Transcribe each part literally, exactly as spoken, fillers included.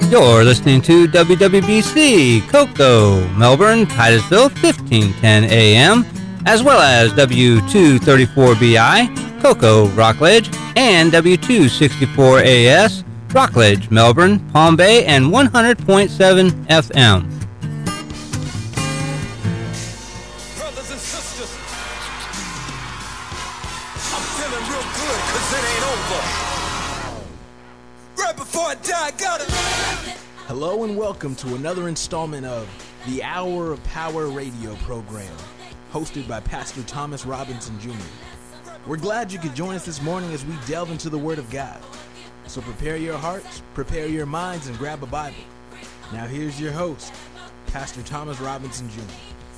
You're listening to W W B C, Cocoa, Melbourne, Titusville, fifteen ten A M, as well as W two thirty-four B I, Cocoa, Rockledge, and W two sixty-four A S, Rockledge, Melbourne, Palm Bay, and one hundred point seven F M. Brothers and sisters, I'm feeling real good because it ain't over. Right before I die, I gotta... Hello and welcome to another installment of the Hour of Power radio program, hosted by Pastor Thomas Robinson Junior We're glad you could join us this morning as we delve into the Word of God. So prepare your hearts, prepare your minds, and grab a Bible. Now here's your host, Pastor Thomas Robinson Junior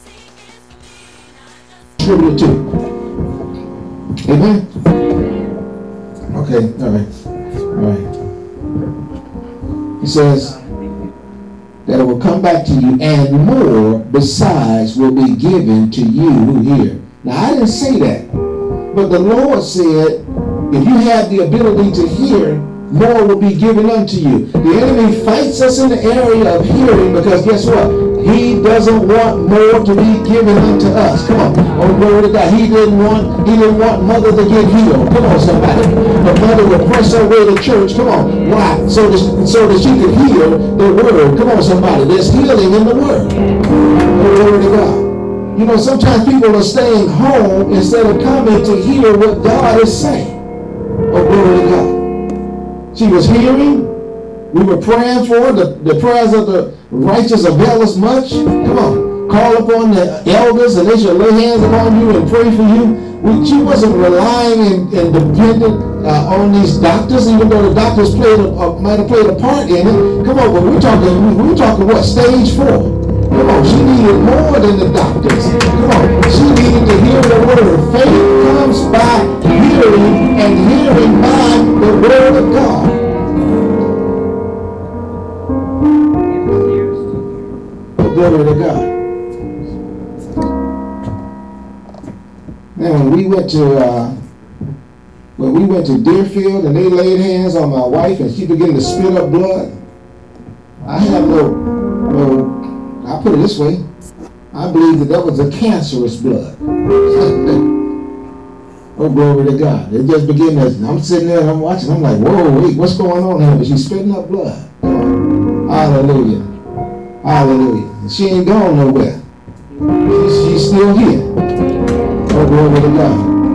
Tribute to. Amen? Okay, all right. All right. He says that it will come back to you, and more besides will be given to you who hear. Now, I didn't say that, but the Lord said, if you have the ability to hear, more will be given unto you. The enemy fights us in the area of hearing because guess what? He doesn't want more to be given unto us. Come on. Oh, glory to God. He didn't want, he didn't want mother to get healed. Come on, somebody. The mother would press her way to church. Come on. Why? So that, so that she could hear the word. Come on, somebody. There's healing in the word. Oh, glory to God. You know, sometimes people are staying home instead of coming to hear what God is saying. Oh, glory to God. She was hearing. We were praying for her. The, the prayers of the righteous avail us much. Come on. Call upon the elders and they shall lay hands upon you and pray for you. We, she wasn't relying and, and dependent uh, on these doctors, even though the doctors played a, uh, might have played a part in it. Come on, but we're talking, we're talking what? Stage four. Come on, she needed more than the doctors. Come on, she needed to hear the word. Faith comes by hearing, and hearing by the word of God. Glory to God. Now, when we went to uh, when we went to Deerfield and they laid hands on my wife and she began to spit up blood, I have no, no. I'll put it this way. I believe that that was a cancerous blood. Oh, glory to God. It just began to, I'm sitting there and I'm watching. I'm like, whoa, wait, what's going on here? But she's spitting up blood. Hallelujah. Hallelujah. She ain't gone nowhere. She's, she's still here. Oh, glory to God.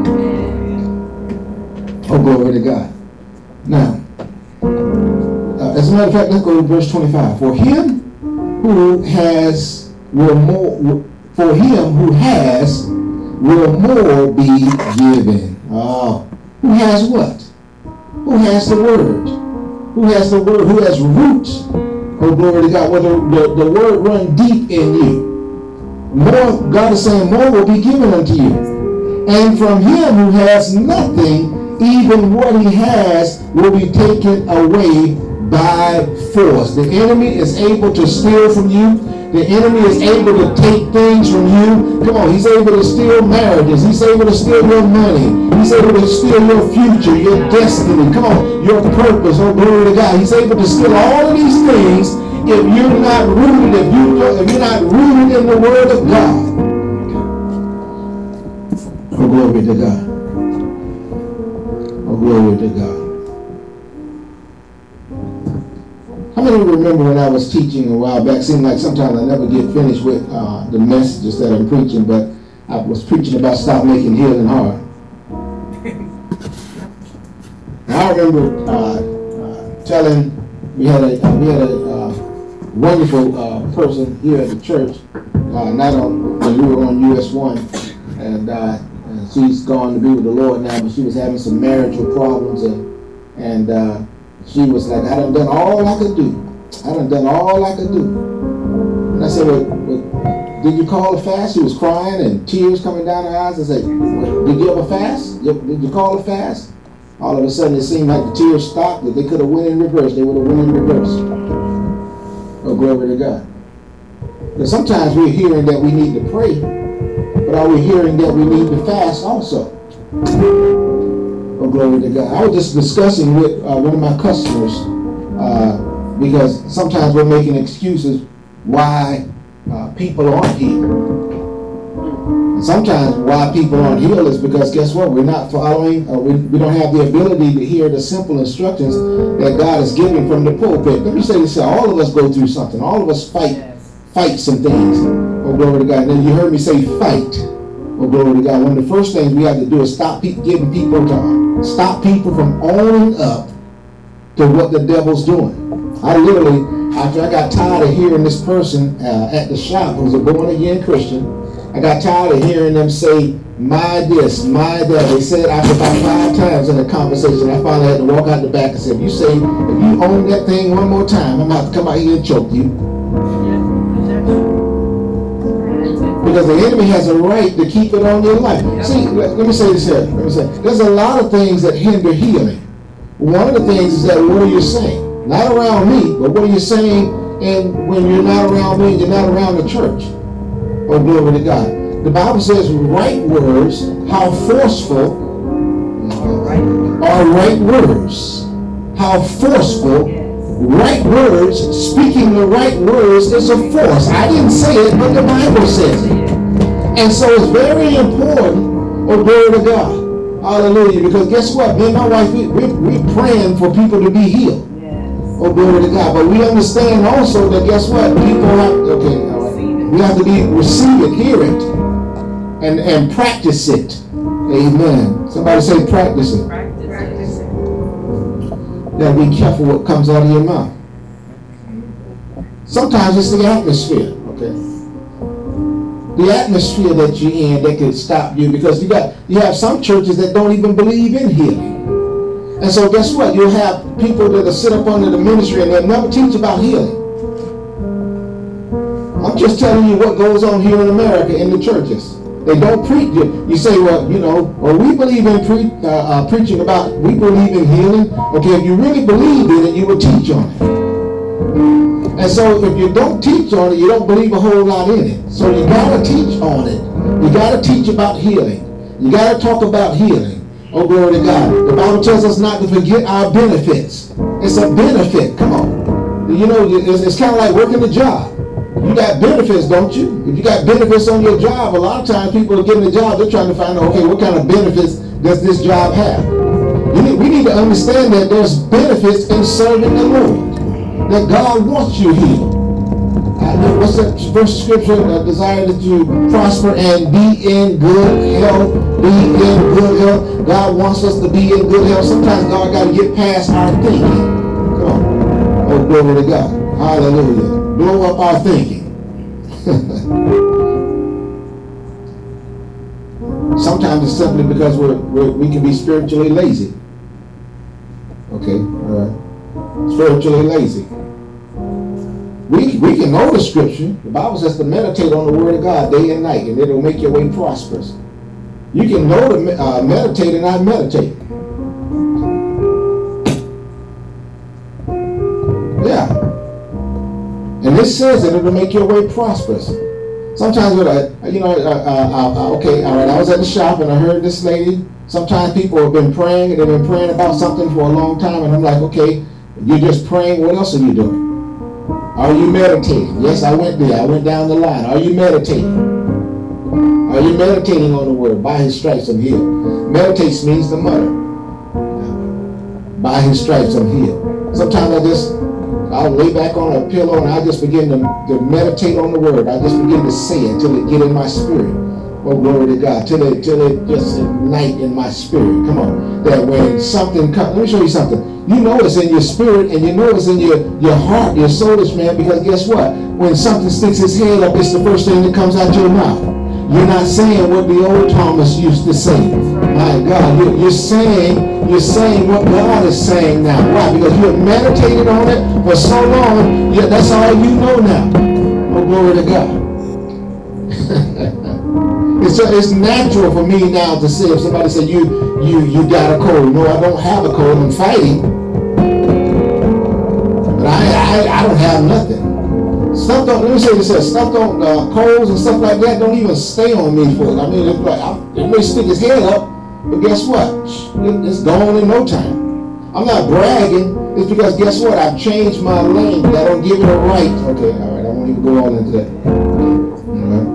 Oh, glory to God. Now, uh, as a matter of fact, let's go to verse twenty-five. For him who has will more for him who has will more be given. Oh, who has what? Who has the word? Who has the word? Who has roots? Oh, glory to God. Well, the, the, the word run deep in you. More, God is saying, more will be given unto you. And from him who has nothing, even what he has will be taken away by force. The enemy is able to steal from you. The enemy is able to take things from you. Come on, he's able to steal marriages. He's able to steal your money. He's able to steal your future, your destiny. Come on, your purpose. Oh, glory to God. He's able to steal all of these things if you're not rooted, if, you, if you're not rooted in the Word of God. Oh, glory to God. Oh, glory to God. How many remember when I was teaching a while back? Seemed like sometimes I never get finished with uh, the messages that I'm preaching, but I was preaching about stop making healing hard. I remember uh, uh, telling we had a uh, we had a uh, wonderful uh, person here at the church. Uh, not on when we were on U S one, and, uh, and she's gone to be with the Lord now. But she was having some marital problems, and and. Uh, She was like, I done done all I could do. I done done all I could do. And I said, well, well, did you call a fast? She was crying and tears coming down her eyes. I said, did you have a fast? Did you call a fast? All of a sudden, it seemed like the tears stopped, that they could have went in reverse. They would have went in reverse. Oh, glory to God. But sometimes we're hearing that we need to pray, but are we hearing that we need to fast also? Oh, glory to God. I was just discussing with uh, one of my customers uh, because sometimes we're making excuses why uh, people aren't healed. And sometimes why people aren't healed is because guess what? We're not following, uh, we, we don't have the ability to hear the simple instructions that God is giving from the pulpit. Let me say this, all of us go through something. All of us fight, fight some things. Oh, glory to God. And then you heard me say fight. Oh, glory to God. One of the first things we have to do is stop pe- giving people to stop people from owning up to what the devil's doing. I literally, after I got tired of hearing this person uh, at the shop who's a born again Christian, I got tired of hearing them say, my this, my that. They said after about five times in the conversation, I finally had to walk out the back and say, if you say, if you own that thing one more time, I'm about to come out here and choke you. Because the enemy has a right to keep it on your life. See, let, let me say this here. Let me say, there's a lot of things that hinder healing. One of the things is that what are you saying? Not around me, but what are you saying and when you're not around me, you're not around the church? Oh, glory to God. The Bible says right words, how forceful are right words. How forceful right words, speaking the right words is a force. I didn't say it, but the Bible says it. And so it's very important, oh, glory to God. Hallelujah. Because guess what? Me and my wife, we, we, we're praying for people to be healed. Oh, glory to God. But we understand also that guess what? People have, okay, all right. We have to be, receive it, hear it, and, and practice it. Amen. Somebody say practice it. Practice it. You gotta be careful what comes out of your mouth. Sometimes it's the atmosphere, okay? The atmosphere that you're in that can stop you, because you got you have some churches that don't even believe in healing. And so guess what? You'll have people that will sit up under the ministry and they'll never teach about healing. I'm just telling you what goes on here in America in the churches. They don't preach. You say, well, you know, well, we believe in pre- uh, uh, preaching about, we believe in healing. Okay, if you really believe in it, you will teach on it. And so if you don't teach on it, you don't believe a whole lot in it. So you got to teach on it. You got to teach about healing. You got to talk about healing. Oh, glory to God. The Bible tells us not to forget our benefits. It's a benefit. Come on. You know, it's, it's kind of like working a job. You got benefits, don't you? If you got benefits on your job, a lot of times people are getting a job, they're trying to find out, okay, what kind of benefits does this job have? You need, we need to understand that there's benefits in serving the Lord. That God wants you healed. Uh, what's that first scripture? Uh, desire that you prosper and be in good health. Be in good health. God wants us to be in good health. Sometimes God got to get past our thinking. Come on. Oh, glory to God. Hallelujah. Blow up our thinking. Sometimes it's simply because we're, we're, we can be spiritually lazy. Okay, all right. Spiritually lazy. We, we can know the scripture. The Bible says to meditate on the word of God day and night, and it'll make your way prosperous. You can know to uh, meditate and not meditate. Yeah. And this says that it'll make your way prosperous. Sometimes, with a, you know, uh, uh, uh, okay, all right, I was at the shop and I heard this lady. Sometimes people have been praying and they've been praying about something for a long time, and I'm like, okay, you're just praying. What else are you doing? Are you meditating? Yes, I went there. I went down the line. Are you meditating? Are you meditating on the word? By his stripes I'm healed. Meditate means to mutter. By his stripes I'm healed. Sometimes I just, I'll lay back on a pillow and I just begin to, to meditate on the word. I just begin to say it till it get in my spirit. Oh, glory to God. Till it, till it just ignite in my spirit. Come on. That when something comes, let me show you something. You know it's in your spirit and you know it's in your, your heart, your soulish man, because guess what? When something sticks its head up, it's the first thing that comes out your mouth. You're not saying what the old Thomas used to say. My God, you're, you're saying, you're saying what God is saying now. Why? Because you have meditated on it for so long, yeah, that's all you know now. Oh, glory to God. It's, it's natural for me now to say, if somebody said, you, you, you got a cold. No, I don't have a cold. I'm fighting. But I, I, I don't have nothing. Stuff don't, let me say this, stuff don't, uh, colds and stuff like that don't even stay on me for it. I mean, it's like, I, it may stick its head up, but guess what? It, it's gone in no time. I'm not bragging, It's because guess what? I've changed my language. I don't give it a right. Okay, all right. I won't even go on into that. All right.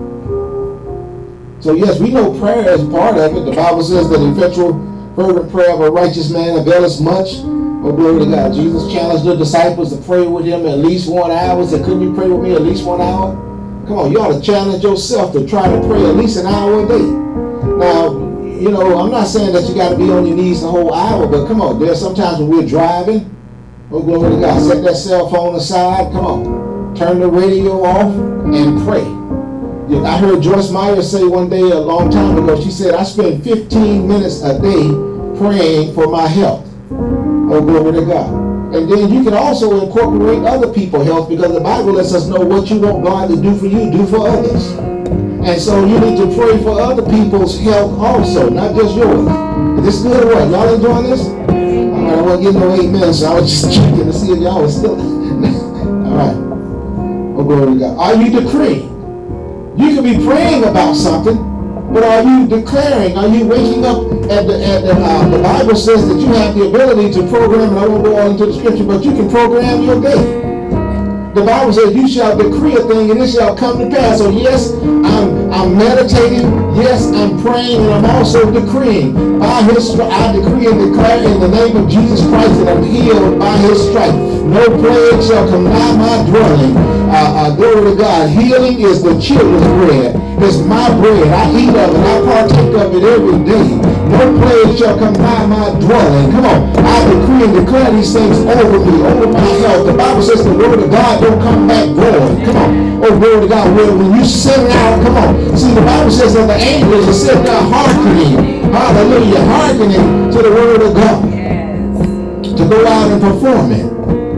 So yes, we know prayer is part of it. The Bible says that the effectual fervent prayer of a righteous man availeth much. Oh, glory to God. Jesus challenged the disciples to pray with him at least one hour. Said, couldn't you pray with me at least one hour? Come on, you ought to challenge yourself to try to pray at least an hour a day. Now, you know, I'm not saying that you got to be on your knees the whole hour, but come on, there's sometimes when we're driving. Oh, glory to God. Set that cell phone aside. Come on. Turn the radio off and pray. I heard Joyce Meyer say one day a long time ago, she said, I spend fifteen minutes a day praying for my health. Oh, glory to God. And then you can also incorporate other people's health, because the Bible lets us know what you want God to do for you, do for others. And so you need to pray for other people's health also, not just yours. Is this good or what? Y'all enjoying this? All right, I wasn't getting no amen, so I was just checking to see if y'all was still. All right. Oh, glory to God. Are you decreeing? You can be praying about something, but are you declaring? Are you waking up at the, at the, uh, the Bible says that you have the ability to program, and I won't go on into the scripture, but you can program your day. The Bible says you shall decree a thing and it shall come to pass. So yes, I'm, I'm meditating. Yes, I'm praying, and I'm also decreeing. By his stri- I decree and declare in the name of Jesus Christ that I'm healed by his stripe. No plague shall come nigh my dwelling. Uh, uh, glory to God. Healing is the children's bread. It's my bread. I eat of it. I partake of it every day. No plague shall come nigh my dwelling. Come on. I decree and declare these things over me, over my health. The Bible says the word of God don't come back void. Come on. Oh, glory to God. When, when you send out, come on. See, the Bible says that the angels are sitting there hearkening. Hallelujah. Hearkening to the word of God. To go out and perform it.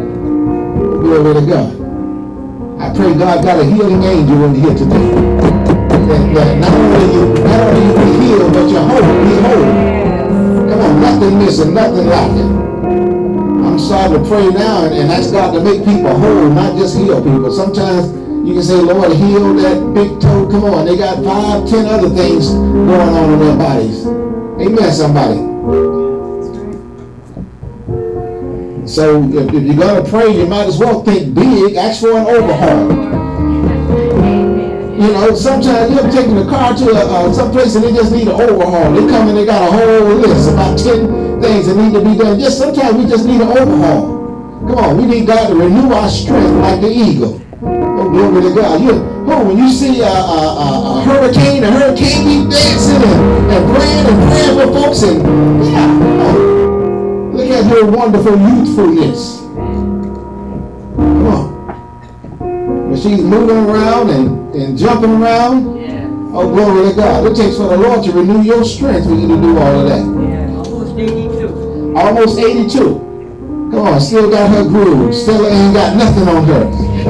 Glory to God. I pray God got a healing angel in here today. That, that not only you, not only you be healed, but you're whole, be whole. Come on, nothing missing, nothing lacking. I'm starting to pray now and, and ask God to make people whole, not just heal people. Sometimes you can say, Lord, heal that big toe. Come on, they got five, ten other things going on in their bodies. Amen, somebody. So if, if you're going to pray, you might as well think big. Ask for an overhaul. You know, sometimes you're taking the car to a, uh, some place and they just need an overhaul. They come and they got a whole list, about ten things that need to be done. Just sometimes we just need an overhaul. Come on, we need God to renew our strength like the eagle. Oh, glory to God. You, oh, when you see a, a, a, a hurricane, a hurricane be dancing and, and praying and praying for folks, and yeah, oh, look at your wonderful youthfulness. Come on. When she's moving around and, and jumping around, yeah. Oh, glory to God. It takes for the Lord to renew your strength for you to do all of that. Yeah, almost eighty-two. Almost eighty-two. Come on, still got her groove. Still ain't got nothing on her.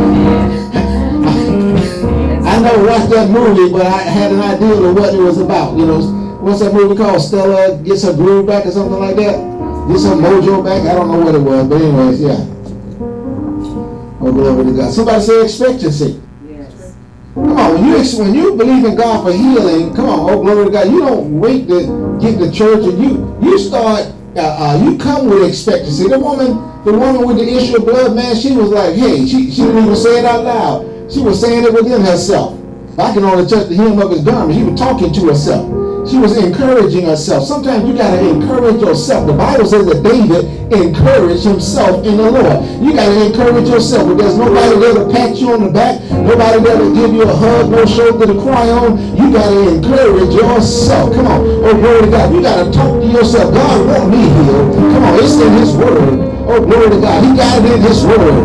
I never watched that movie, but I had an idea of what it was about. You know, what's that movie called? Stella Gets Her Groove Back or something like that? Gets her mojo back? I don't know what it was, but anyways, yeah. Oh, glory to God. Somebody say expectancy. Yes. Come on, when you when you believe in God for healing, come on, oh, glory to God. You don't wait to get to church, and you you start, uh, uh, you come with expectancy. The woman, the woman with the issue of blood, man, she was like, hey, she, she didn't even say it out loud. She was saying it within herself. I can only touch the hem of his garment. She was talking to herself. She was encouraging herself. Sometimes you got to encourage yourself. The Bible says that David encouraged himself in the Lord. You got to encourage yourself. But there's nobody there to pat you on the back. Nobody there to give you a hug. No shoulder to cry on. You got to encourage yourself. Come on. Oh, glory to God. You got to talk to yourself. God want me healed. Come on. It's in his word. Oh, glory to God. He got it in his word.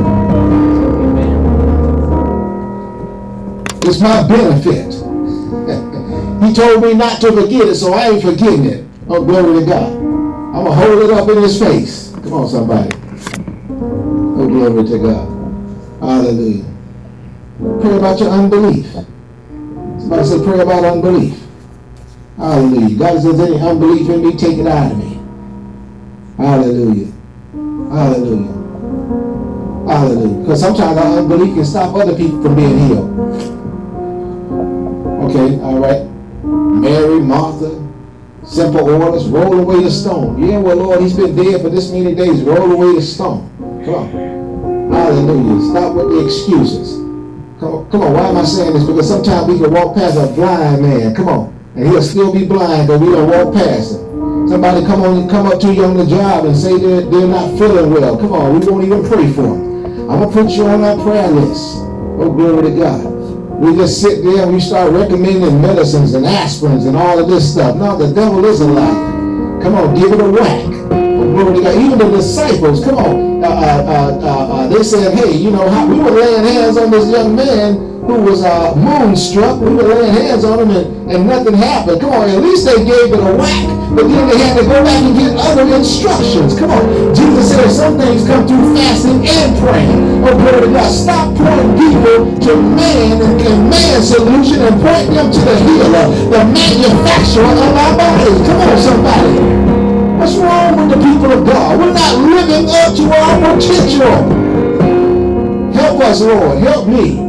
It's my benefit. He told me not to forget it, so I ain't forgetting it. Oh, glory to God. I'm going to hold it up in his face. Come on, somebody. Oh, glory to God. Hallelujah. Pray about your unbelief. Somebody say, pray about unbelief. Hallelujah. God says, any unbelief in me, take it out of me. Hallelujah. Hallelujah. Hallelujah. Because sometimes our unbelief can stop other people from being healed. Okay, all right. Mary, Martha, Simple orders, roll away the stone. Yeah, well, Lord, he's been dead for this many days. Roll away the stone. Come on. Hallelujah. Stop with the excuses. Come on, come on. Why am I saying this? Because sometimes we can walk past a blind man. Come on. And he'll still be blind, but we don't walk past him. Somebody come on, come up to you on the job and say they're, they're not feeling well. Come on, we won't even pray for them. I'm going to put you on our prayer list. Oh, glory to God. We just sit there and we start recommending medicines and aspirins and all of this stuff. No, the devil is a liar. Come on, give it a whack. Oh, glory to God. Even the disciples, come on, uh, uh, uh, uh, they said, hey, you know, how, we were laying hands on this young man who was uh, moonstruck. We were laying hands on him and, and nothing happened. Come on, at least they gave it a whack. But then they had to go back and get other instructions. Come on. Jesus said some things come through fasting and praying. Oh, glory to God. Stop pointing people to man and, and man's solution and point them to the healer, the manufacturer of our bodies. Come on, somebody. What's wrong with the people of God? We're not living up to our potential. Help us, Lord. Help me.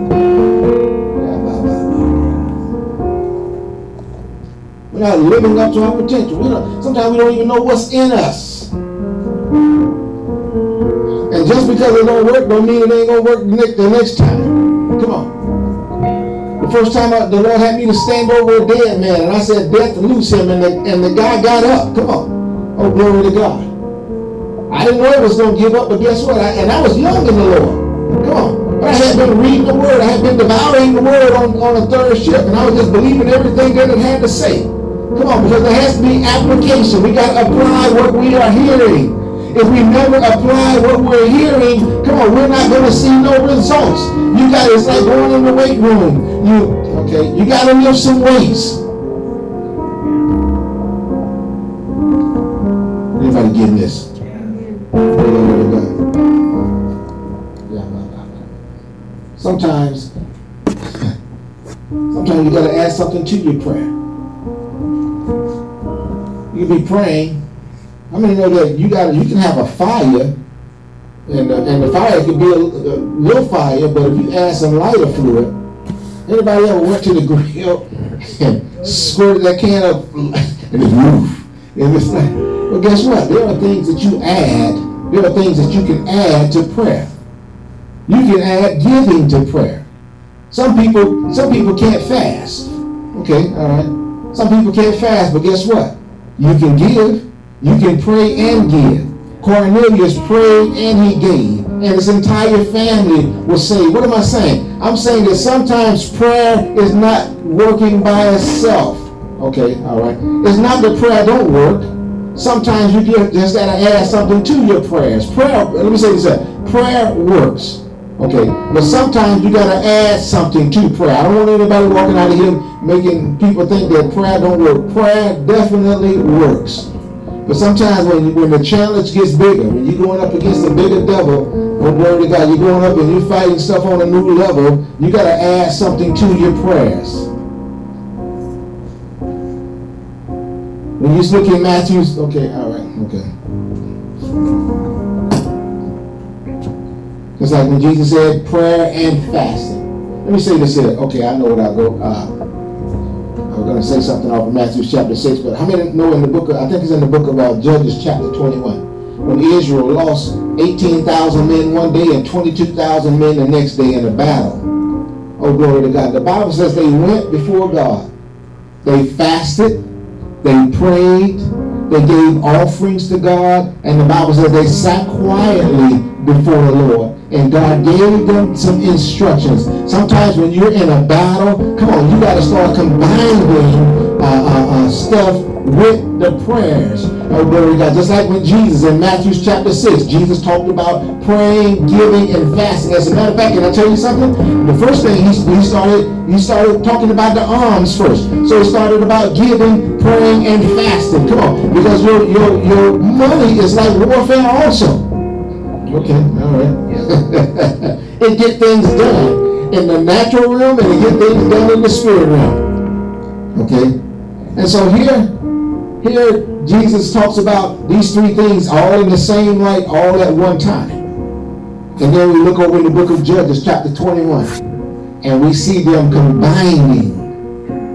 We're not living up to our potential. We don't, sometimes we don't even know what's in us. And just because it don't work, don't mean it ain't going to work the next time. Come on. The first time I, the Lord had me to stand over a dead man, and I said, death, loose him, and the, and the guy got up. Come on. Oh, glory to God. I didn't know it was going to give up, but guess what? I, and I was young in the Lord. Come on. But I had been reading the Word. I had been devouring the Word on, on a third shift, and I was just believing everything that it had to say. Come on, because there has to be application. We got to apply what we are hearing. If we never apply what we're hearing, come on, we're not going to see no results. You got it's like going in the weight room. You okay? You got to lift some weights. Anybody getting this? Sometimes, sometimes you got to add something to your prayer. You can be praying. How many know that you got you can have a fire, and the, and the fire can be a, a little fire, but if you add some lighter fluid, anybody ever went to the grill and squirted that can of and it's roof? And it's like, well, guess what? There are things that you add. There are things that you can add to prayer. You can add giving to prayer. Some people, some people can't fast. Okay, all right. Some people can't fast, but guess what? You can give, you can pray and give. Cornelius prayed and he gave. And his entire family was saved. What am I saying? I'm saying that sometimes prayer is not working by itself. Okay, all right. It's not that prayer don't work. Sometimes you just got to add something to your prayers. Prayer, let me say this, prayer works. Okay, but sometimes you got to add something to prayer. I don't want anybody walking out of here making people think that prayer don't work. Prayer definitely works. But sometimes when, when the challenge gets bigger, when you're going up against a bigger devil, oh glory to God, you're going up and you're fighting stuff on a new level, you got to add something to your prayers. When you look at Matthew's, okay, all right, okay. It's like when Jesus said prayer and fasting. Let me say this here. Okay, I know what I'll go. Uh, I'm going to say something off of Matthew chapter six, but how many know in the book of, I think it's in the book of uh, Judges chapter twenty-one, when Israel lost eighteen thousand men one day and twenty-two thousand men the next day in a battle. Oh, glory to God. The Bible says they went before God. They fasted. They prayed. They gave offerings to God. And the Bible says they sat quietly before the Lord. And God gave them some instructions. Sometimes when you're in a battle, come on, you got to start combining uh, uh, uh, stuff with the prayers. Oh, glory to God. Just like when Jesus in Matthew chapter six, Jesus talked about praying, giving, and fasting. As a matter of fact, can I tell you something? The first thing he, he started, he started talking about the alms first. So he started about giving, praying, and fasting. Come on, because your your your money is like warfare also. Okay, all right. It get things done in the natural realm, and it get things done in the spirit realm. Okay, and so here. Here, Jesus talks about these three things all in the same light, all at one time. And then we look over in the book of Judges, chapter twenty-one, and we see them combining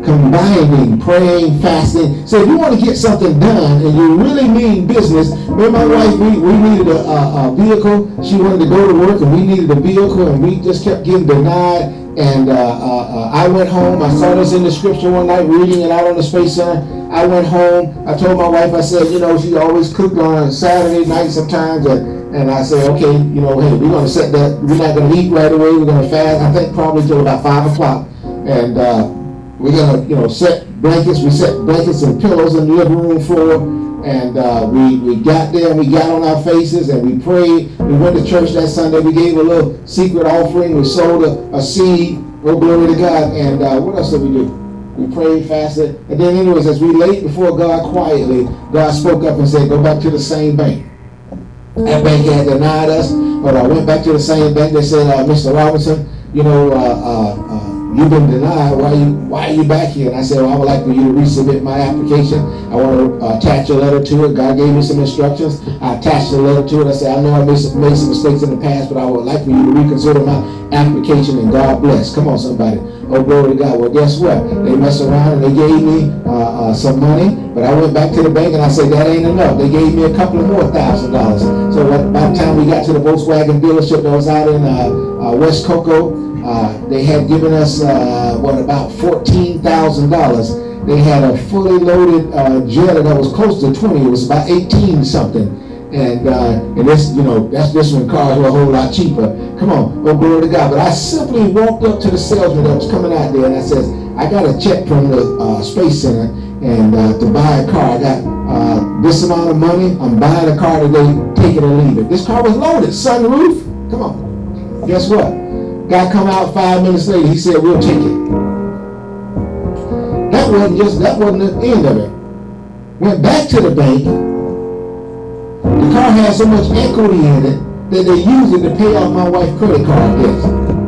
combining praying, fasting. So if you want to get something done and you really mean business, me and my wife, we, we needed a, a, a vehicle. She wanted to go to work and we needed a vehicle, and we just kept getting denied. And uh, uh, uh, I went home. I saw this in the scripture one night, reading it out on the Space Center. I went home. I told my wife, I said, you know, she always cooked on Saturday night sometimes. And, and I said, okay, you know, hey, we're going to set that. We're not going to eat right away. We're going to fast, I think, probably till about five o'clock. And uh, we're going to, you know, set blankets. We set blankets and pillows in the living room floor. And uh, we, we got there and we got on our faces and we prayed. We went to church that Sunday. We gave a little secret offering. We sold a, a seed. Oh, glory to God. And uh, what else did we do? We prayed, fasted. And then anyways, as we laid before God quietly, God spoke up and said, go back to the same bank. That bank had denied us. But I went back to the same bank. They said, uh, Mister Robinson, you know, uh, uh, uh, you've been denied. Why are you, why are you back here? And I said, well, I would like for you to resubmit my application. I want to uh, attach a letter to it. God gave me some instructions. I attached a letter to it. I said, I know I made some, made some mistakes in the past, but I would like for you to reconsider my application, and God bless. Come on, somebody. Oh, glory to God. Well, guess what? They messed around and they gave me uh, uh, some money, but I went back to the bank and I said, that ain't enough. They gave me a couple of more thousand dollars. So by the time we got to the Volkswagen dealership that was out in uh, uh, West Cocoa, Uh, they had given us, uh, what, about fourteen thousand dollars. They had a fully loaded uh, Jetta that was close to twenty. It was about eighteen something. And, uh, and this, you know, that's just when cars were a whole lot cheaper. Come on, oh, glory to God. But I simply walked up to the salesman that was coming out there and I said, I got a check from the uh, Space Center and uh, to buy a car. I got uh, this amount of money. I'm buying a car today, take it or leave it. This car was loaded, sunroof. Come on. Guess what? Guy come out five minutes later, he said, we'll take it. That wasn't just, that wasn't the end of it. Went back to the bank. The car had so much equity in it that they used it to pay off my wife's credit card debts.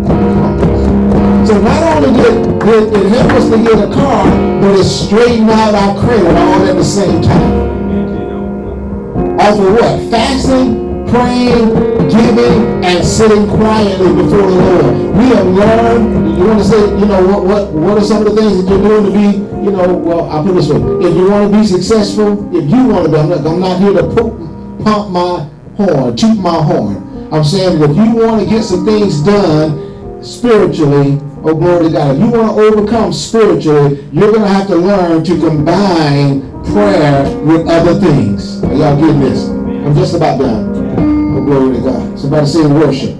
So not only did, did it help us to get a car, but it straightened out our credit all at the same time. Off of what? Fasting, praying, giving, and sitting quietly before the Lord. We have learned. You want to say, you know, what what what are some of the things that you're doing to be, you know, well, I'll put it this way. If you want to be successful, if you want to be, I'm not, I'm not here to poop, pump my horn, toot my horn. I'm saying that if you want to get some things done spiritually, oh, glory to God, if you want to overcome spiritually, you're going to have to learn to combine prayer with other things. Are y'all getting this? I'm just about done. Oh, glory to God. Somebody say worship.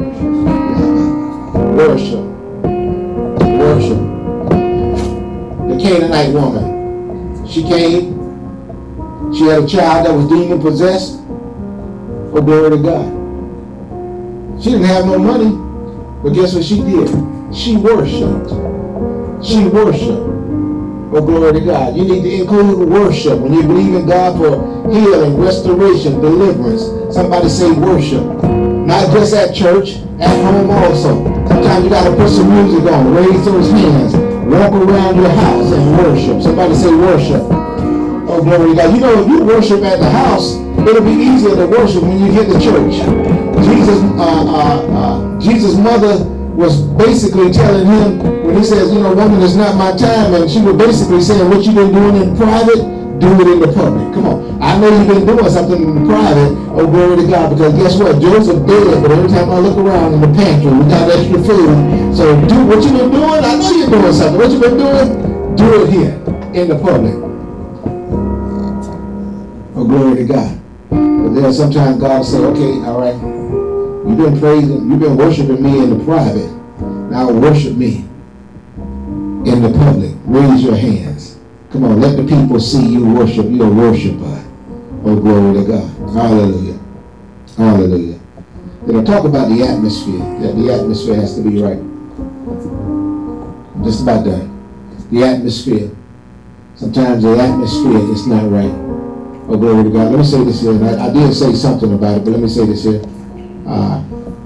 Worship. Worship. The Canaanite woman. She came. She had a child that was demon possessed. Oh, glory to God. She didn't have no money. But guess what she did? She worshiped. She worshiped. Oh, glory to God. You need to include worship. When you believe in God for healing, restoration, deliverance, somebody say worship. Not just at church, at home also. Sometimes you got to put some music on, raise those hands, walk around your house and worship. Somebody say worship. Oh, glory to God. You know, if you worship at the house, it'll be easier to worship when you get to church. Jesus, uh, uh, uh, Jesus' mother was basically telling him, when he says, you know, woman, it's not my time, and she was basically saying, what you've been doing in private, do it in the public. Come on. I know you've been doing something in the private. Oh, glory to God. Because guess what? Joseph dead, but every time I look around in the pantry, we got extra food. So do what you've been doing. I know you're doing something. What you've been doing, do it here in the public. Oh, glory to God. But then sometimes God will say, okay, all right, you've been praising, you've been worshiping me in the private. Now worship me in the public. Raise your hands. Come on, let the people see you worship. You're a worshiper. Oh, glory to God. Hallelujah. Hallelujah. Then I talk about the atmosphere. That the atmosphere has to be right. I'm just about done. The atmosphere. Sometimes the atmosphere is not right. Oh, glory to God. Let me say this here. I, I did say something about it, but let me say this here. Uh,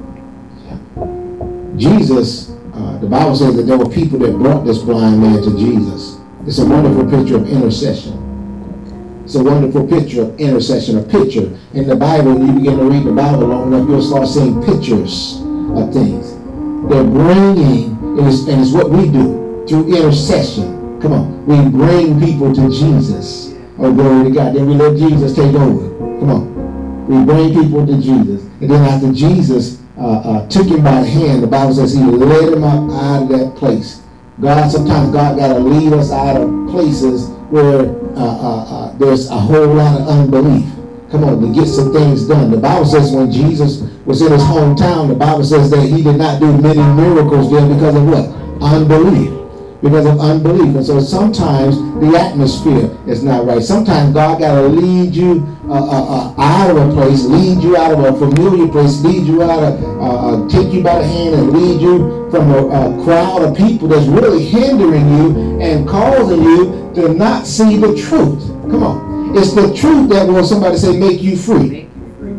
Jesus, uh, the Bible says that there were people that brought this blind man to Jesus. It's a wonderful picture of intercession. It's a wonderful picture of intercession, a picture. In the Bible, when you begin to read the Bible long enough, you'll start seeing pictures of things. They're bringing, and it's, and it's what we do through intercession. Come on. We bring people to Jesus. Oh, glory to God. Then we let Jesus take over. Come on. We bring people to Jesus. And then after Jesus uh, uh, took him by the hand, the Bible says he led him out, out of that place. God, sometimes God got to lead us out of places where uh, uh, uh, there's a whole lot of unbelief. Come on, to get some things done. The Bible says when Jesus was in his hometown, the Bible says that he did not do many miracles there because of what? Unbelief. Because of unbelief. And so sometimes the atmosphere is not right. Sometimes God got to lead you uh, uh, uh, out of a place, lead you out of a familiar place, lead you out of, uh, uh, take you by the hand and lead you from a, a crowd of people that's really hindering you and causing you to not see the truth. Come on. It's the truth that will, somebody say, make you free.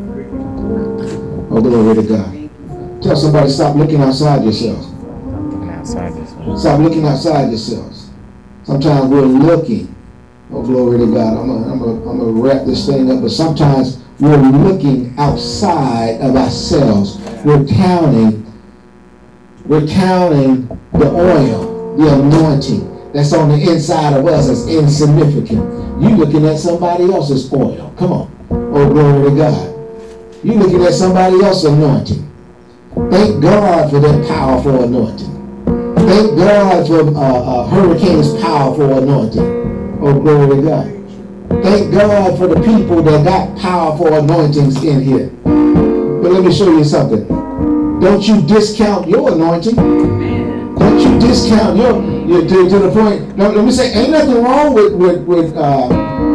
Oh, glory to God. Tell somebody, stop looking outside yourselves. Stop looking outside yourselves. Sometimes we're looking. Oh, glory to God. I'm going I'm to I'm to wrap this thing up. But sometimes we're looking outside of ourselves. We're counting. We're counting the oil, the anointing that's on the inside of us as insignificant. You looking at somebody else's oil. Come on. Oh, glory to God. You looking at somebody else's anointing. Thank God for that powerful anointing. Thank God for uh, uh, Hurricane's powerful anointing. Oh, glory to God. Thank God for the people that got powerful anointings in here. But let me show you something. Don't you discount your anointing. Don't you discount your, your to, to the point. No, let me say, ain't nothing wrong with, with, with uh,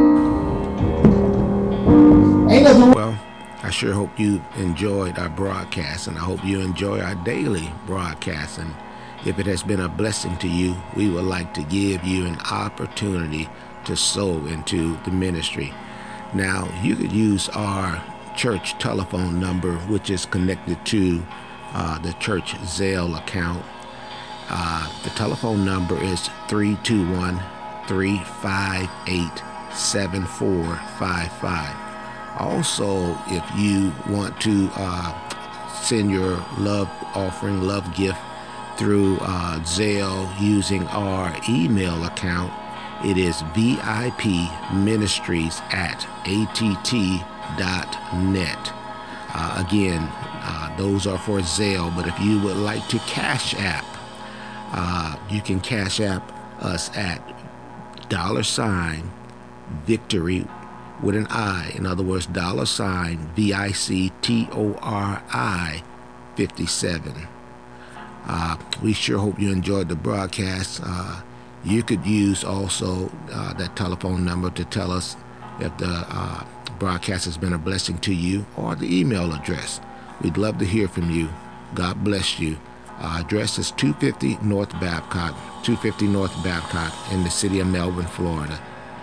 ain't nothing wrong. Well, I sure hope you enjoyed our broadcast, and I hope you enjoy our daily broadcast. And if it has been a blessing to you, we would like to give you an opportunity to sow into the ministry. Now, you could use our church telephone number, which is connected to uh, the church Zelle account. Uh, the telephone number is three two one, three five eight, seven four five five. Also, if you want to uh, send your love offering, love gift through uh, Zelle using our email account, it is V I P ministries at A T T dot net. Uh, again, uh, those are for Zelle, but if you would like to Cash App, uh, you can Cash App us at dollar sign victory with an I. In other words, dollar sign V I C T O R I fifty-seven. Uh, we sure hope you enjoyed the broadcast. Uh, you could use also uh, that telephone number to tell us if the uh, broadcast has been a blessing to you, or the email address. We'd love to hear from you. God bless you. Our address is two fifty North Babcock, two fifty North Babcock in the city of Melbourne, Florida.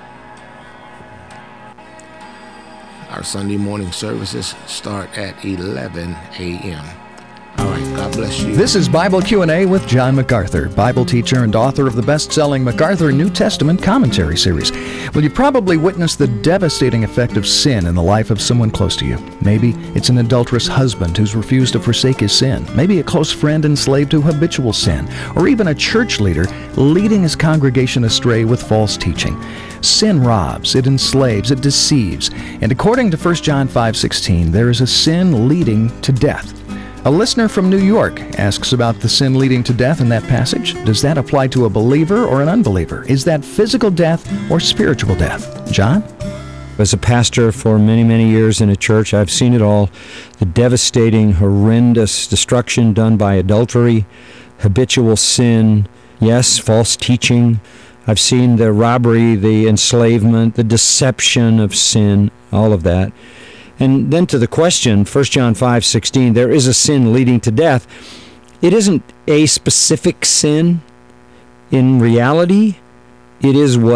Our Sunday morning services start at eleven a.m. All right, God bless you. This is Bible Q and A with John MacArthur, Bible teacher and author of the best-selling MacArthur New Testament Commentary Series. Well, you probably witnessed the devastating effect of sin in the life of someone close to you. Maybe it's an adulterous husband who's refused to forsake his sin. Maybe a close friend enslaved to habitual sin. Or even a church leader leading his congregation astray with false teaching. Sin robs, it enslaves, it deceives. And according to First John five sixteen, there is a sin leading to death. A listener from New York asks about the sin leading to death in that passage. Does that apply to a believer or an unbeliever? Is that physical death or spiritual death? John? As a pastor for many, many years in a church, I've seen it all. The devastating, horrendous destruction done by adultery, habitual sin, yes, false teaching. I've seen the robbery, the enslavement, the deception of sin, all of that. And then to the question, First John five sixteen, there is a sin leading to death. It isn't a specific sin. In reality, it is what